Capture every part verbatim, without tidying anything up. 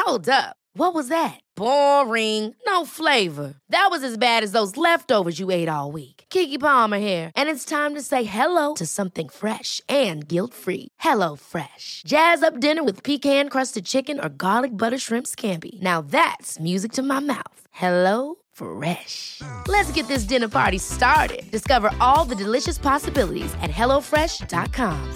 Hold up. What was that? Boring. No flavor. That was as bad as those leftovers you ate all week. Keke Palmer here, and it's time to say hello to something fresh and guilt-free. Hello Fresh. Jazz up dinner with pecan-crusted chicken or garlic butter shrimp scampi. Now that's music to my mouth. Hello Fresh. Let's get this dinner party started. Discover all the delicious possibilities at hello fresh dot com.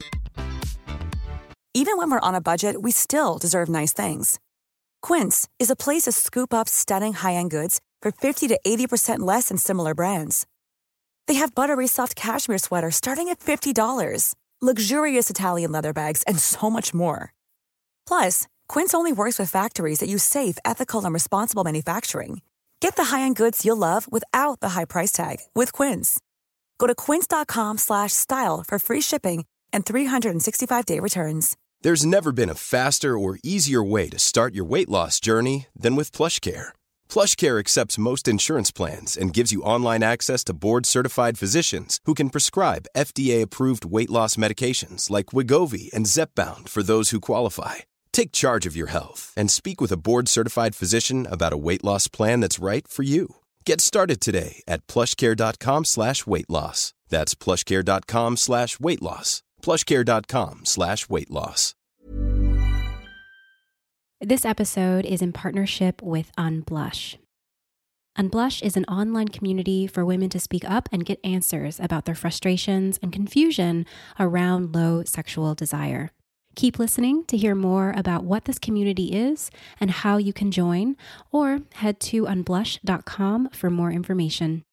Even when we're on a budget, we still deserve nice things. Quince is a place to scoop up stunning high-end goods for fifty to eighty percent less than similar brands. They have buttery soft cashmere sweaters starting at fifty dollars, luxurious Italian leather bags, and so much more. Plus, Quince only works with factories that use safe, ethical, and responsible manufacturing. Get the high-end goods you'll love without the high price tag with Quince. Go to quince.com slash style for free shipping and three sixty-five day returns. There's never been a faster or easier way to start your weight loss journey than with PlushCare. PlushCare accepts most insurance plans and gives you online access to board-certified physicians who can prescribe F D A-approved weight loss medications like Wegovy and Zepbound for those who qualify. Take charge of your health and speak with a board-certified physician about a weight loss plan that's right for you. Get started today at plushcare.com slash weight loss. That's plushcare.com slash weight loss. plushcare.com slash weight loss. This episode is in partnership with Unblush. Unblush is an online community for women to speak up and get answers about their frustrations and confusion around low sexual desire. Keep listening to hear more about what this community is and how you can join, or head to unblush dot com for more information.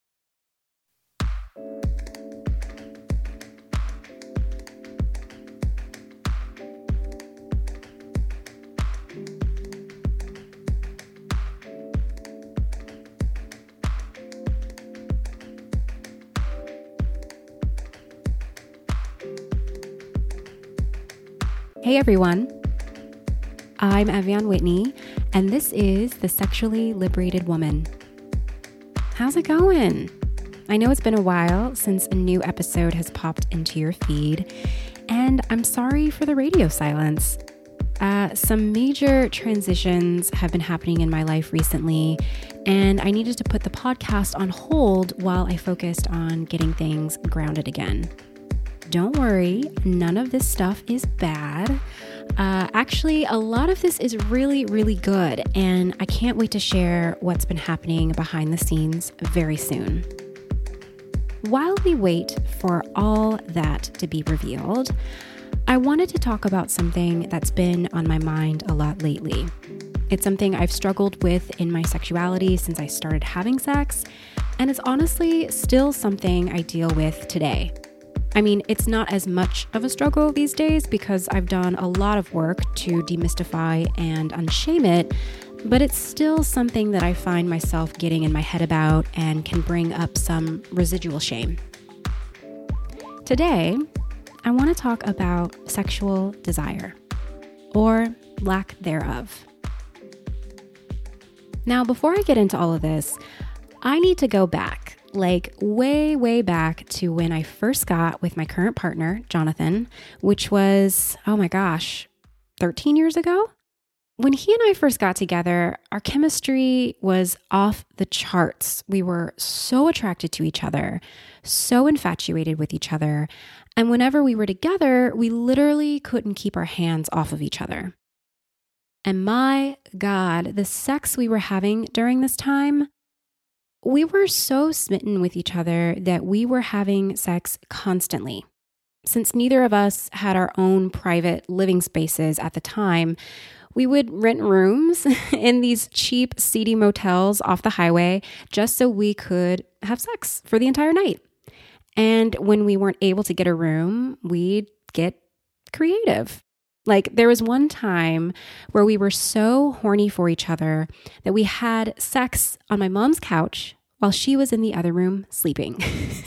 Hey everyone, I'm Evian Whitney, and this is The Sexually Liberated Woman. How's it going? I know it's been a while since a new episode has popped into your feed, and I'm sorry for the radio silence. Uh, some major transitions have been happening in my life recently, and I needed to put the podcast on hold while I focused on getting things grounded again. Don't worry, none of this stuff is bad. Uh, actually, a lot of this is really, really good, and I can't wait to share what's been happening behind the scenes very soon. While we wait for all that to be revealed, I wanted to talk about something that's been on my mind a lot lately. It's something I've struggled with in my sexuality since I started having sex, and it's honestly still something I deal with today. I mean, it's not as much of a struggle these days because I've done a lot of work to demystify and unshame it, but it's still something that I find myself getting in my head about and can bring up some residual shame. Today, I want to talk about sexual desire, or lack thereof. Now, before I get into all of this, I need to go back. Like way, way back to when I first got with my current partner, Jonathan, which was, oh my gosh, thirteen years ago? When he and I first got together, our chemistry was off the charts. We were so attracted to each other, so infatuated with each other. And whenever we were together, we literally couldn't keep our hands off of each other. And my God, the sex we were having during this time, we were so smitten with each other that we were having sex constantly. Since neither of us had our own private living spaces at the time, we would rent rooms in these cheap, seedy motels off the highway just so we could have sex for the entire night. And when we weren't able to get a room, we'd get creative. Like there was one time where we were so horny for each other that we had sex on my mom's couch while she was in the other room sleeping.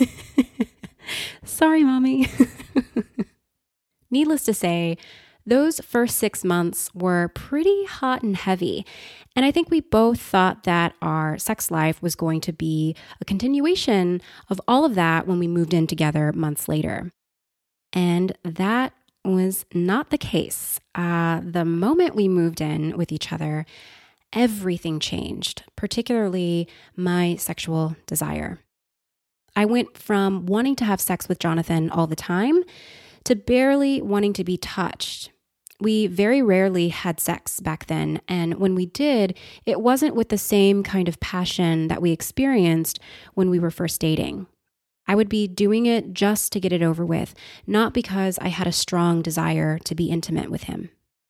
Sorry, mommy. Needless to say, those first six months were pretty hot and heavy. And I think we both thought that our sex life was going to be a continuation of all of that when we moved in together months later. And that was not the case. Uh, the moment we moved in with each other, everything changed, particularly my sexual desire. I went from wanting to have sex with Jonathan all the time to barely wanting to be touched. We very rarely had sex back then, and when we did, it wasn't with the same kind of passion that we experienced when we were first dating. I would be doing it just to get it over with, not because I had a strong desire to be intimate with him.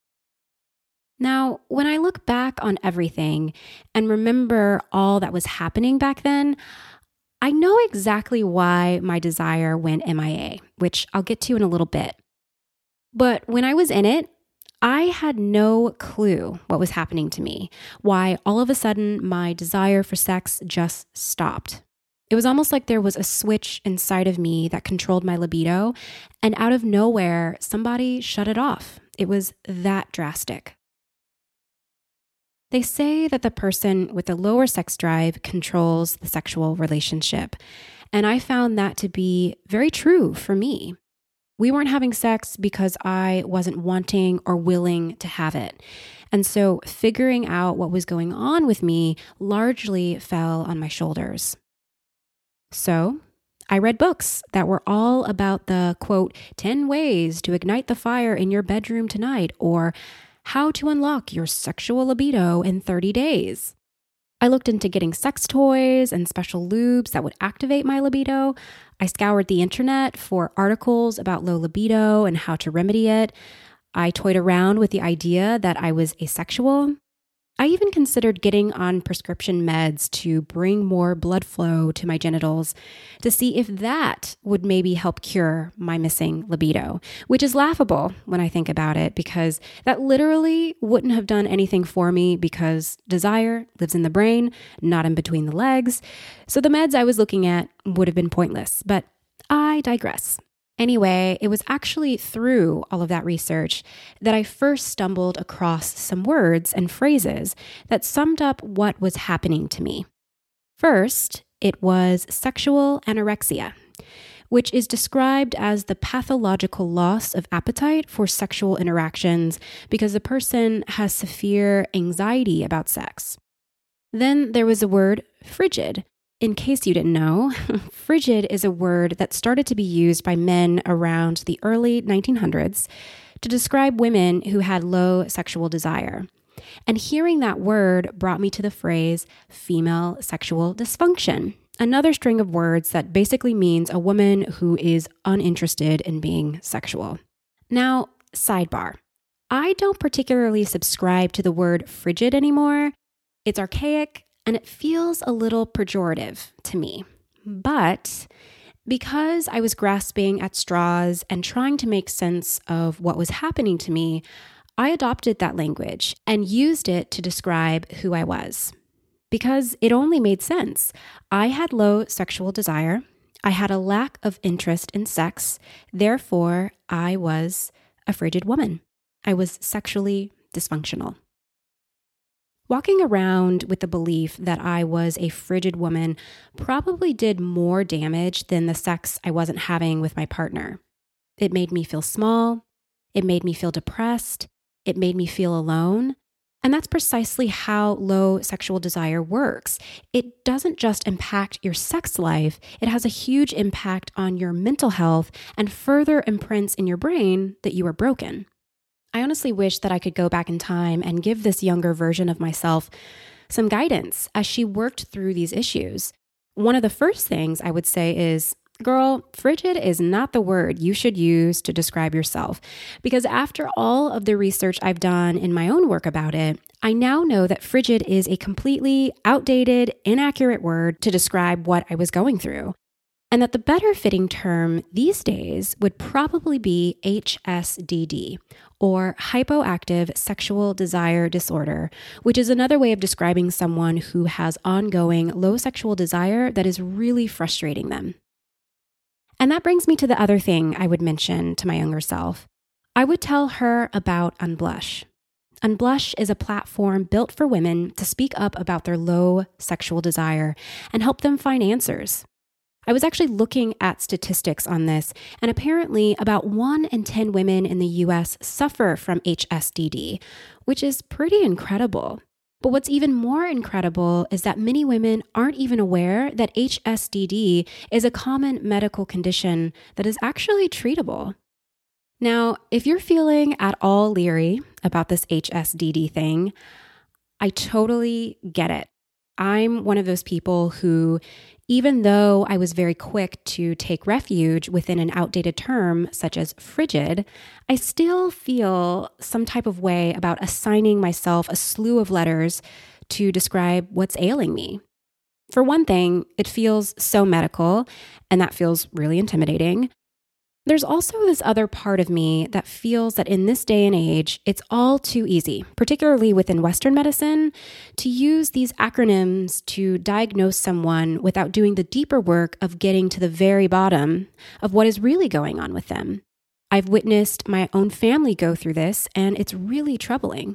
Now, when I look back on everything and remember all that was happening back then, I know exactly why my desire went M I A, which I'll get to in a little bit. But when I was in it, I had no clue what was happening to me, why all of a sudden my desire for sex just stopped. It was almost like there was a switch inside of me that controlled my libido, and out of nowhere, somebody shut it off. It was that drastic. They say that the person with the lower sex drive controls the sexual relationship, and I found that to be very true for me. We weren't having sex because I wasn't wanting or willing to have it. And so figuring out what was going on with me largely fell on my shoulders. So I read books that were all about the, quote, ten ways to ignite the fire in your bedroom tonight, or how to unlock your sexual libido in thirty days. I looked into getting sex toys and special lubes that would activate my libido. I scoured the internet for articles about low libido and how to remedy it. I toyed around with the idea that I was asexual. I even considered getting on prescription meds to bring more blood flow to my genitals to see if that would maybe help cure my missing libido, which is laughable when I think about it, because that literally wouldn't have done anything for me because desire lives in the brain, not in between the legs. So the meds I was looking at would have been pointless, but I digress. Anyway, it was actually through all of that research that I first stumbled across some words and phrases that summed up what was happening to me. First, it was sexual anorexia, which is described as the pathological loss of appetite for sexual interactions because the person has severe anxiety about sex. Then there was the word frigid. In case you didn't know, frigid is a word that started to be used by men around the early nineteen hundreds to describe women who had low sexual desire. And hearing that word brought me to the phrase female sexual dysfunction, another string of words that basically means a woman who is uninterested in being sexual. Now, sidebar. I don't particularly subscribe to the word frigid anymore. It's archaic, and it feels a little pejorative to me. But because I was grasping at straws and trying to make sense of what was happening to me, I adopted that language and used it to describe who I was. Because it only made sense. I had low sexual desire. I had a lack of interest in sex. Therefore, I was a frigid woman. I was sexually dysfunctional. Walking around with the belief that I was a frigid woman probably did more damage than the sex I wasn't having with my partner. It made me feel small. It made me feel depressed. It made me feel alone. And that's precisely how low sexual desire works. It doesn't just impact your sex life. It has a huge impact on your mental health and further imprints in your brain that you are broken. I honestly wish that I could go back in time and give this younger version of myself some guidance as she worked through these issues. One of the first things I would say is, girl, frigid is not the word you should use to describe yourself. Because after all of the research I've done in my own work about it, I now know that frigid is a completely outdated, inaccurate word to describe what I was going through. And that the better fitting term these days would probably be H S D D, or hypoactive sexual desire disorder, which is another way of describing someone who has ongoing low sexual desire that is really frustrating them. And that brings me to the other thing I would mention to my younger self. I would tell her about Unblush. Unblush is a platform built for women to speak up about their low sexual desire and help them find answers. I was actually looking at statistics on this, and apparently about one in ten women in the U S suffer from H S D D, which is pretty incredible. But what's even more incredible is that many women aren't even aware that H S D D is a common medical condition that is actually treatable. Now, if you're feeling at all leery about this H S D D thing, I totally get it. I'm one of those people who, even though I was very quick to take refuge within an outdated term such as frigid, I still feel some type of way about assigning myself a slew of letters to describe what's ailing me. For one thing, it feels so medical, and that feels really intimidating. There's also this other part of me that feels that in this day and age, it's all too easy, particularly within Western medicine, to use these acronyms to diagnose someone without doing the deeper work of getting to the very bottom of what is really going on with them. I've witnessed my own family go through this, and it's really troubling.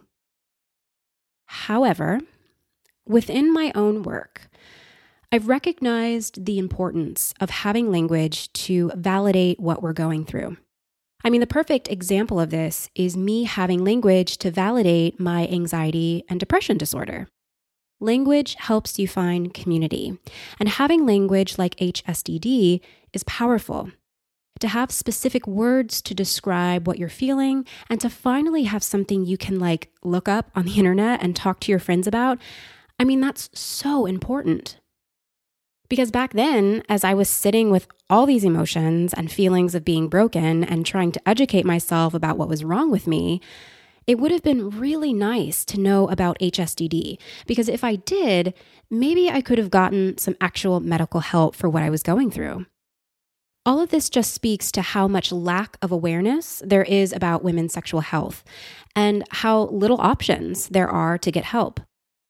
However, within my own work, I've recognized the importance of having language to validate what we're going through. I mean, the perfect example of this is me having language to validate my anxiety and depression disorder. Language helps you find community, and having language like H S D D is powerful. To have specific words to describe what you're feeling and to finally have something you can like look up on the internet and talk to your friends about, I mean, that's so important. Because back then, as I was sitting with all these emotions and feelings of being broken and trying to educate myself about what was wrong with me, it would have been really nice to know about H S D D. Because if I did, maybe I could have gotten some actual medical help for what I was going through. All of this just speaks to how much lack of awareness there is about women's sexual health and how little options there are to get help.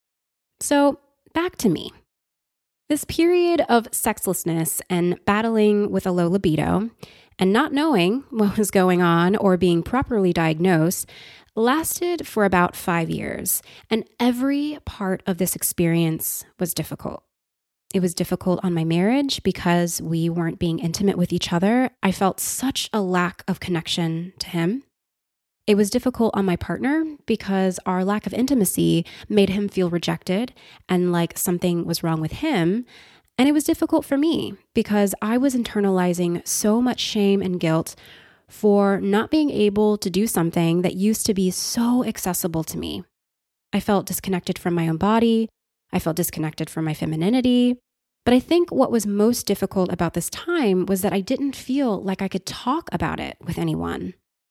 So back to me. This period of sexlessness and battling with a low libido and not knowing what was going on or being properly diagnosed lasted for about five years, and every part of this experience was difficult. It was difficult on my marriage because we weren't being intimate with each other. I felt such a lack of connection to him. It was difficult on my partner because our lack of intimacy made him feel rejected and like something was wrong with him. And it was difficult for me because I was internalizing so much shame and guilt for not being able to do something that used to be so accessible to me. I felt disconnected from my own body. I felt disconnected from my femininity. But I think what was most difficult about this time was that I didn't feel like I could talk about it with anyone.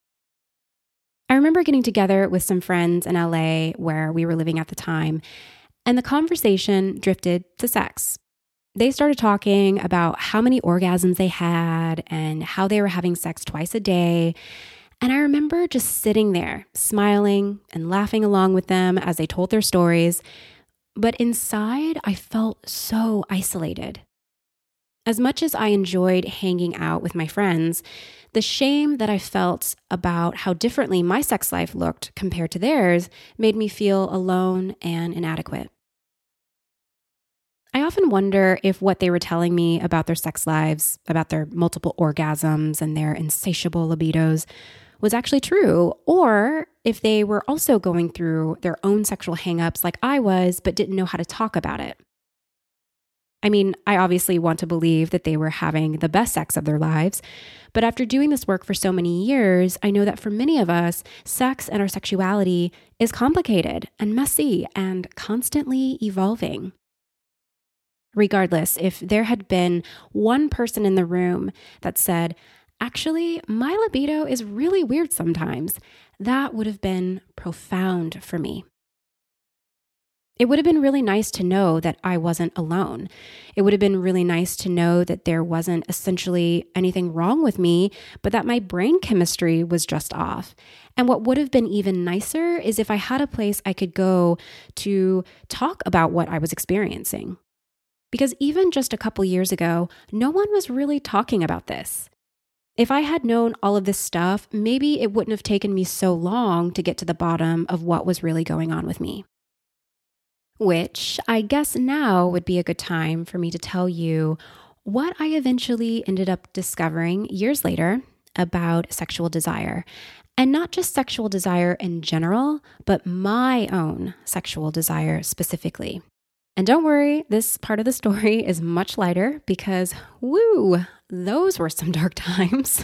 I remember getting together with some friends in L A where we were living at the time, and the conversation drifted to sex. They started talking about how many orgasms they had and how they were having sex twice a day. And I remember just sitting there, smiling and laughing along with them as they told their stories. But inside, I felt so isolated. As much as I enjoyed hanging out with my friends, the shame that I felt about how differently my sex life looked compared to theirs made me feel alone and inadequate. I often wonder if what they were telling me about their sex lives, about their multiple orgasms and their insatiable libidos, was actually true, or if they were also going through their own sexual hangups like I was, but didn't know how to talk about it. I mean, I obviously want to believe that they were having the best sex of their lives, but after doing this work for so many years, I know that for many of us, sex and our sexuality is complicated and messy and constantly evolving. Regardless, if there had been one person in the room that said, actually, my libido is really weird sometimes, that would have been profound for me. It would have been really nice to know that I wasn't alone. It would have been really nice to know that there wasn't essentially anything wrong with me, but that my brain chemistry was just off. And what would have been even nicer is if I had a place I could go to talk about what I was experiencing. Because even just a couple years ago, no one was really talking about this. If I had known all of this stuff, maybe it wouldn't have taken me so long to get to the bottom of what was really going on with me. Which I guess now would be a good time for me to tell you what I eventually ended up discovering years later about sexual desire. And not just sexual desire in general, but my own sexual desire specifically. And don't worry, this part of the story is much lighter because, woo, those were some dark times.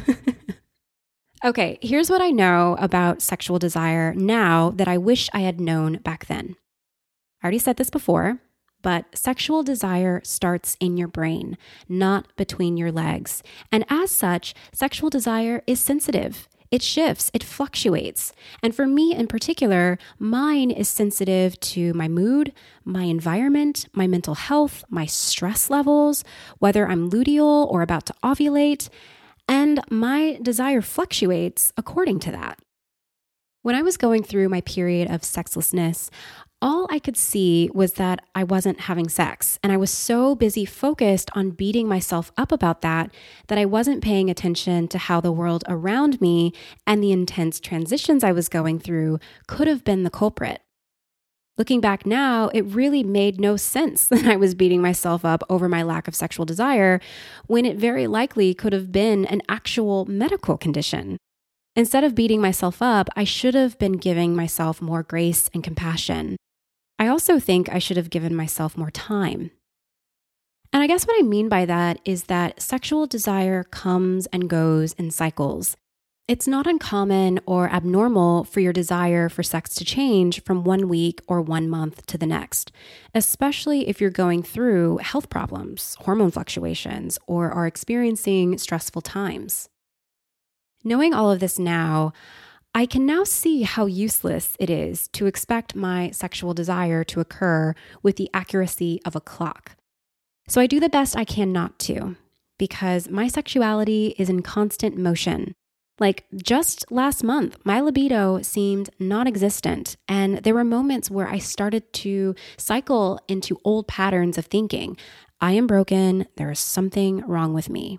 Okay, here's what I know about sexual desire now that I wish I had known back then. I already said this before, but sexual desire starts in your brain, not between your legs. And as such, sexual desire is sensitive. It shifts, it fluctuates. And for me in particular, mine is sensitive to my mood, my environment, my mental health, my stress levels, whether I'm luteal or about to ovulate, and my desire fluctuates according to that. When I was going through my period of sexlessness, all I could see was that I wasn't having sex. And I was so busy focused on beating myself up about that, that I wasn't paying attention to how the world around me and the intense transitions I was going through could have been the culprit. Looking back now, it really made no sense that I was beating myself up over my lack of sexual desire when it very likely could have been an actual medical condition. Instead of beating myself up, I should have been giving myself more grace and compassion. I also think I should have given myself more time. And I guess what I mean by that is that sexual desire comes and goes in cycles. It's not uncommon or abnormal for your desire for sex to change from one week or one month to the next, especially if you're going through health problems, hormone fluctuations, or are experiencing stressful times. Knowing all of this now, I can now see how useless it is to expect my sexual desire to occur with the accuracy of a clock. So I do the best I can not to, because my sexuality is in constant motion. Like just last month, my libido seemed non-existent, and there were moments where I started to cycle into old patterns of thinking, I am broken, there is something wrong with me.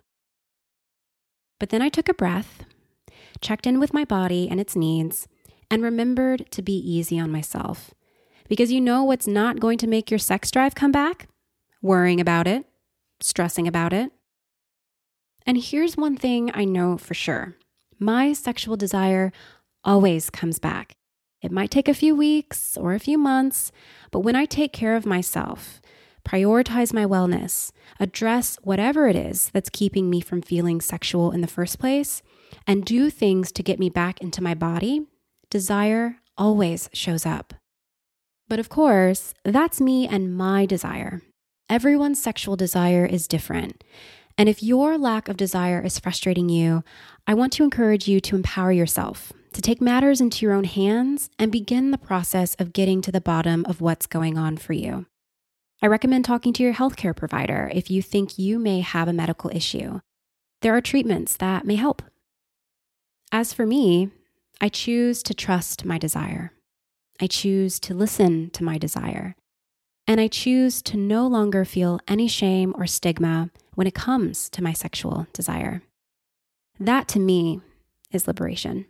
But then I took a breath, checked in with my body and its needs, and remembered to be easy on myself. Because you know what's not going to make your sex drive come back? Worrying about it, stressing about it. And here's one thing I know for sure. My sexual desire always comes back. It might take a few weeks or a few months, but when I take care of myself, prioritize my wellness, address whatever it is that's keeping me from feeling sexual in the first place, and do things to get me back into my body, desire always shows up. But of course, that's me and my desire. Everyone's sexual desire is different. And if your lack of desire is frustrating you, I want to encourage you to empower yourself, to take matters into your own hands and begin the process of getting to the bottom of what's going on for you. I recommend talking to your healthcare provider if you think you may have a medical issue. There are treatments that may help. As for me, I choose to trust my desire. I choose to listen to my desire. And I choose to no longer feel any shame or stigma when it comes to my sexual desire. That to me is liberation.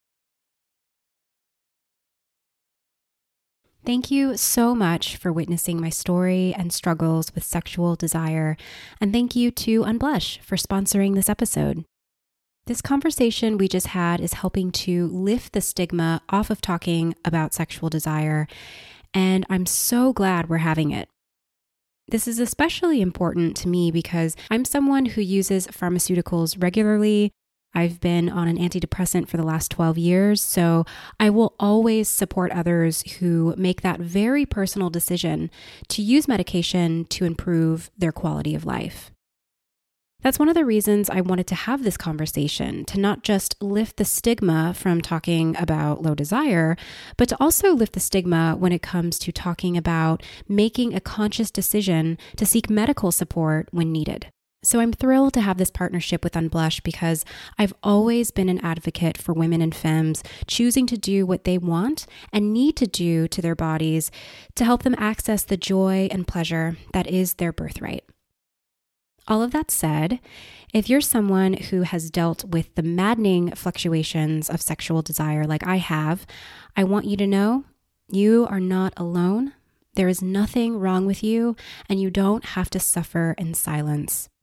Thank you so much for witnessing my story and struggles with sexual desire. And thank you to Unblush for sponsoring this episode. This conversation we just had is helping to lift the stigma off of talking about sexual desire, and I'm so glad we're having it. This is especially important to me because I'm someone who uses pharmaceuticals regularly. I've been on an antidepressant for the last twelve years, so I will always support others who make that very personal decision to use medication to improve their quality of life. That's one of the reasons I wanted to have this conversation, to not just lift the stigma from talking about low desire, but to also lift the stigma when it comes to talking about making a conscious decision to seek medical support when needed. So I'm thrilled to have this partnership with Unblush because I've always been an advocate for women and femmes choosing to do what they want and need to do to their bodies to help them access the joy and pleasure that is their birthright. All of that said, if you're someone who has dealt with the maddening fluctuations of sexual desire like I have, I want you to know you are not alone. There is nothing wrong with you, and you don't have to suffer in silence.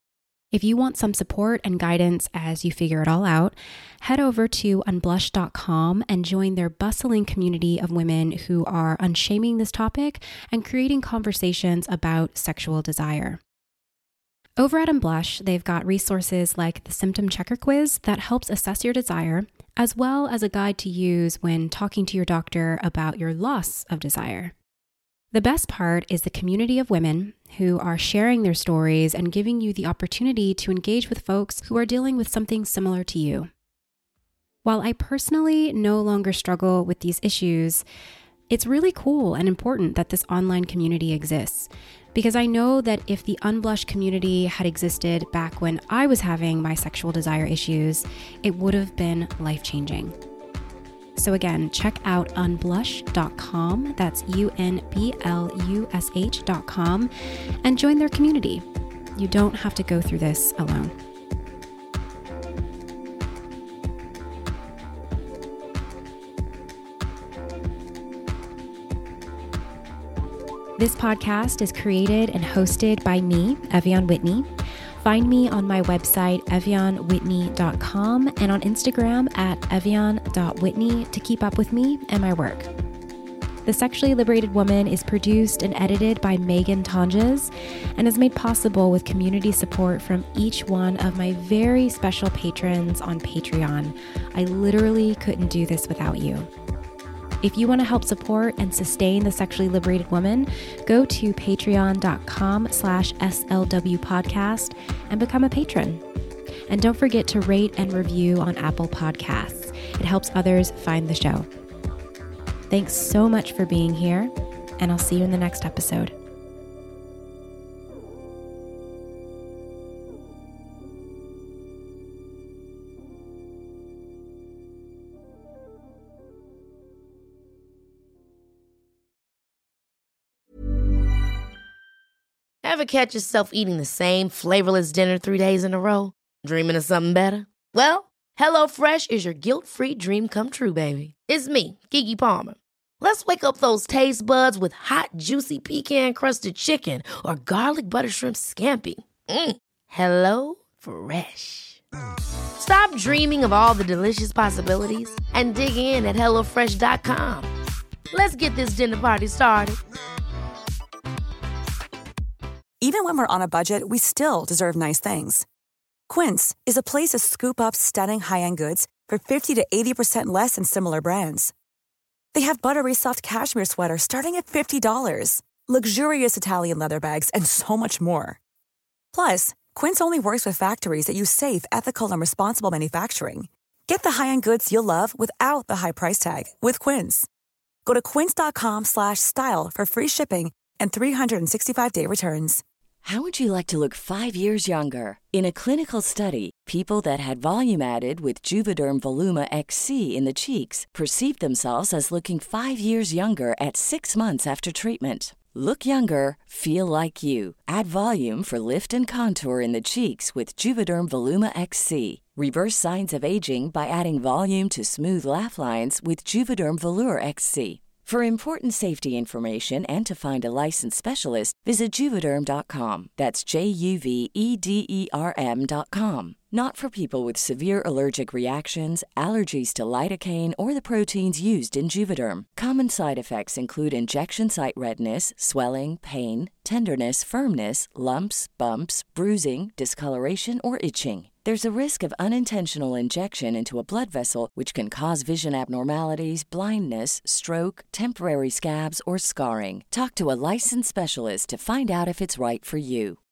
If you want some support and guidance as you figure it all out, head over to unblush dot com and join their bustling community of women who are unshaming this topic and creating conversations about sexual desire. Over at Unblush, they've got resources like the Symptom Checker Quiz that helps assess your desire, as well as a guide to use when talking to your doctor about your loss of desire. The best part is the community of women who are sharing their stories and giving you the opportunity to engage with folks who are dealing with something similar to you. While I personally no longer struggle with these issues, it's really cool and important that this online community exists, because I know that if the Unblush community had existed back when I was having my sexual desire issues, it would have been life-changing. So again, check out unblush dot com, that's U N B L U S H dot com, and join their community. You don't have to go through this alone. This podcast is created and hosted by me, Evyan Whitney. Find me on my website, evyan whitney dot com, and on Instagram at evyan dot whitney to keep up with me and my work. The Sexually Liberated Woman is produced and edited by Megan Tonjes and is made possible with community support from each one of my very special patrons on Patreon. I literally couldn't do this without you. If you want to help support and sustain the Sexually Liberated Woman, go to patreon dot com slash S L W podcast and become a patron. And don't forget to rate and review on Apple Podcasts. It helps others find the show. Thanks so much for being here, and I'll see you in the next episode. Ever catch yourself eating the same flavorless dinner three days in a row? Dreaming of something better? Well, HelloFresh is your guilt-free dream come true, baby. It's me, Keke Palmer. Let's wake up those taste buds with hot, juicy pecan-crusted chicken or garlic butter shrimp scampi. Mm. Hello Fresh. Stop dreaming of all the delicious possibilities and dig in at hello fresh dot com. Let's get this dinner party started. Even when we're on a budget, we still deserve nice things. Quince is a place to scoop up stunning high-end goods for fifty to eighty percent less than similar brands. They have buttery soft cashmere sweaters starting at fifty dollars, luxurious Italian leather bags, and so much more. Plus, Quince only works with factories that use safe, ethical, and responsible manufacturing. Get the high-end goods you'll love without the high price tag with Quince. Go to quince dot com slash style for free shipping and three sixty-five day returns. How would you like to look five years younger? In a clinical study, people that had volume added with Juvederm Voluma X C in the cheeks perceived themselves as looking five years younger at six months after treatment. Look younger, feel like you. Add volume for lift and contour in the cheeks with Juvederm Voluma X C. Reverse signs of aging by adding volume to smooth laugh lines with Juvederm Volure X C. For important safety information and to find a licensed specialist, visit Juvederm dot com. That's J U V E D E R M dot com. Not for people with severe allergic reactions, allergies to lidocaine, or the proteins used in Juvederm. Common side effects include injection site redness, swelling, pain, tenderness, firmness, lumps, bumps, bruising, discoloration, or itching. There's a risk of unintentional injection into a blood vessel, which can cause vision abnormalities, blindness, stroke, temporary scabs, or scarring. Talk to a licensed specialist to find out if it's right for you.